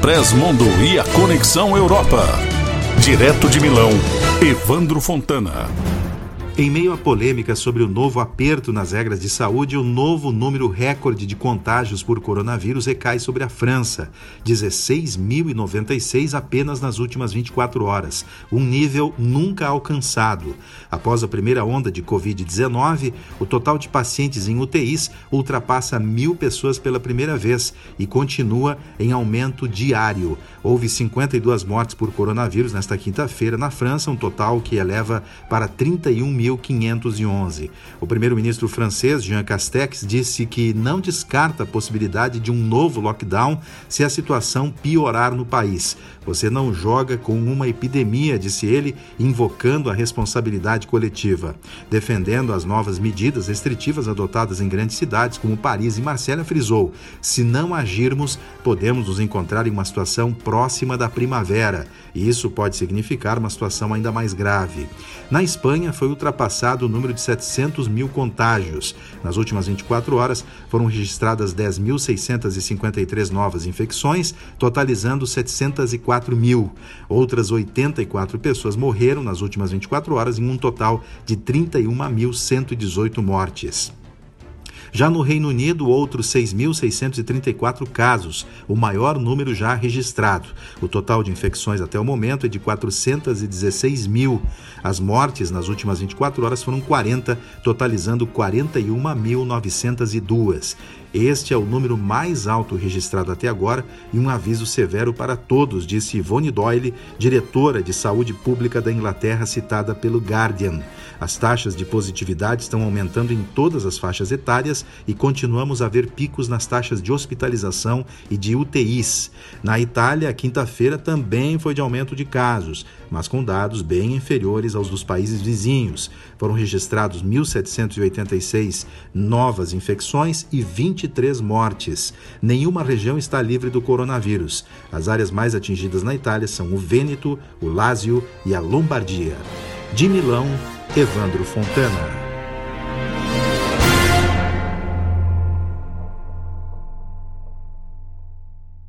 Express Mundo e a Conexão Europa. Direto de Milão, Evandro Fontana. Em meio à polêmica sobre o novo aperto nas regras de saúde, o novo número recorde de contágios por coronavírus recai sobre a França. 16.096 apenas nas últimas 24 horas, um nível nunca alcançado. Após a primeira onda de Covid-19, o total de pacientes em UTIs ultrapassa 1.000 pessoas pela primeira vez e continua em aumento diário. Houve 52 mortes por coronavírus nesta quinta-feira na França, um total que eleva para 31.511. O primeiro-ministro francês, Jean Castex, disse que não descarta a possibilidade de um novo lockdown se a situação piorar no país. Você não joga com uma epidemia, disse ele, invocando a responsabilidade coletiva. Defendendo as novas medidas restritivas adotadas em grandes cidades como Paris e Marselha, frisou: se não agirmos, podemos nos encontrar em uma situação próxima da primavera, e isso pode significar uma situação ainda mais grave. Na Espanha, foi ultrapassado o número de 700 mil contágios. Nas últimas 24 horas, foram registradas 10.653 novas infecções, totalizando 704 mil. Outras 84 pessoas morreram nas últimas 24 horas, em um total de 31.118 mortes. Já no Reino Unido, outros 6.634 casos, o maior número já registrado. O total de infecções até o momento é de 416 mil. As mortes nas últimas 24 horas foram 40, totalizando 41.902. Este é o número mais alto registrado até agora e um aviso severo para todos, disse Yvonne Doyle, diretora de saúde pública da Inglaterra, citada pelo Guardian. As taxas de positividade estão aumentando em todas as faixas etárias e continuamos a ver picos nas taxas de hospitalização e de UTIs. Na Itália, a quinta-feira também foi de aumento de casos, mas com dados bem inferiores aos dos países vizinhos. Foram registrados 1.786 novas infecções e 23 mortes. Nenhuma região está livre do coronavírus. As áreas mais atingidas na Itália são o Vêneto, o Lácio e a Lombardia. De Milão, Evandro Fontana.